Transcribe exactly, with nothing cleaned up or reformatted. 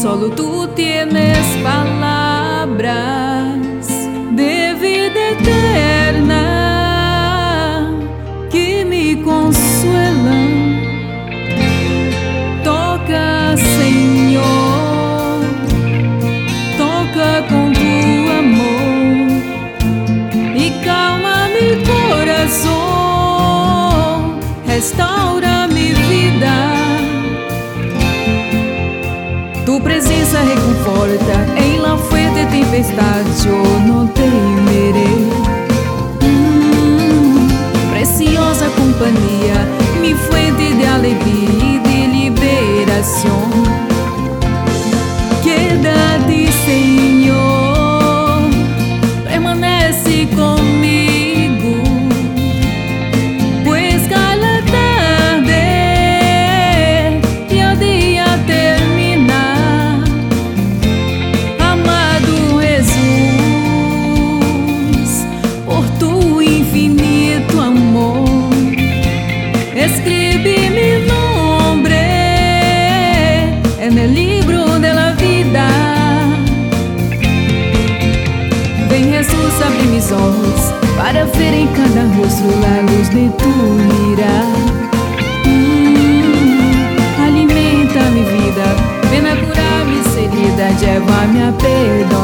Solo tú tienes palabras de vida eterna que me consuelan. Toca, Señor, toca con tu amor y calma mi corazón, restaura mi vida. Tu presença reconforta, em la fuerte tempestade eu não temerei. Hum, preciosa companhia, mi fuente de alegria e de liberação. Quédate, Senhor, permanece comigo, pues cada tarde y el día termina. Amado Jesús, por tu infinito amor, escribe mi nombre en el libro de la vida. Vem, Jesús, abre mis ojos para ver em cada rostro la luz de tu mirar. Hum, alimenta mi vida, ven a curar mis heridas, llévame a perdonar.